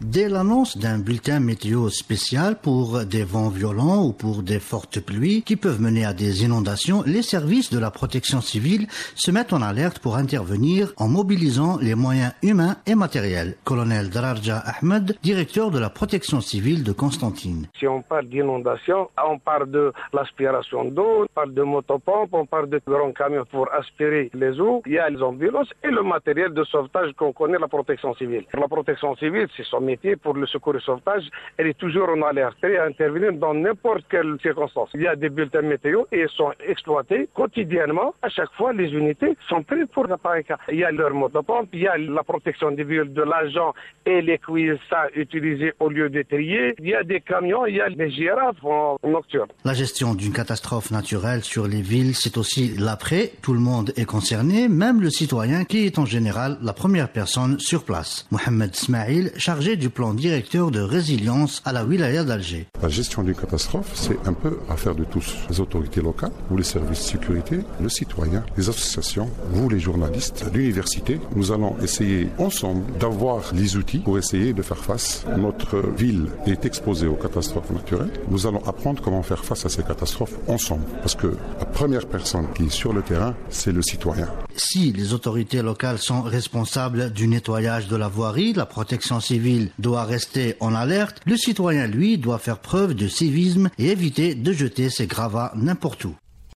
Dès l'annonce d'un bulletin météo spécial pour des vents violents ou pour des fortes pluies qui peuvent mener à des inondations, les services de la protection civile se mettent en alerte pour intervenir en mobilisant les moyens humains et matériels. Colonel Dararja Ahmed, directeur de la protection civile de Constantine. Si on parle d'inondation, on parle de l'aspiration d'eau, on parle de motopompes, on parle de grands camions pour aspirer les eaux. Il y a les ambulances et le matériel de sauvetage qu'on connaît, la protection civile. Pour la protection civile, c'est son métier. Pour le secours et sauvetage, elle est toujours en alerte et à intervenir dans n'importe quelle circonstance. Il y a des bulletins météo et ils sont exploités quotidiennement. À chaque fois, les unités sont prises pour la pareille cas. Il y a leur motopompe, il y a la protection des véhicules de l'agent et les cuissards utilisés au lieu de trier. Il y a des camions, il y a des girafes en nocturne. La gestion d'une catastrophe naturelle sur les villes, c'est aussi l'après. Tout le monde est concerné, même le citoyen qui est en général la première personne sur place. Mohamed Smaïl, chargé du plan directeur de résilience à la wilaya d'Alger. La gestion d'une catastrophe, c'est un peu affaire de tous. Les autorités locales, ou les services de sécurité, le citoyen, les associations, vous les journalistes, l'université. Nous allons essayer ensemble d'avoir les outils pour essayer de faire face. Notre ville est exposée aux catastrophes naturelles. Nous allons apprendre comment faire face à ces catastrophes ensemble. Parce que la première personne qui est sur le terrain, c'est le citoyen. Si les autorités locales sont responsables du nettoyage de la voirie, la protection civile doit rester en alerte. Le citoyen, lui, doit faire preuve de civisme et éviter de jeter ses gravats n'importe où.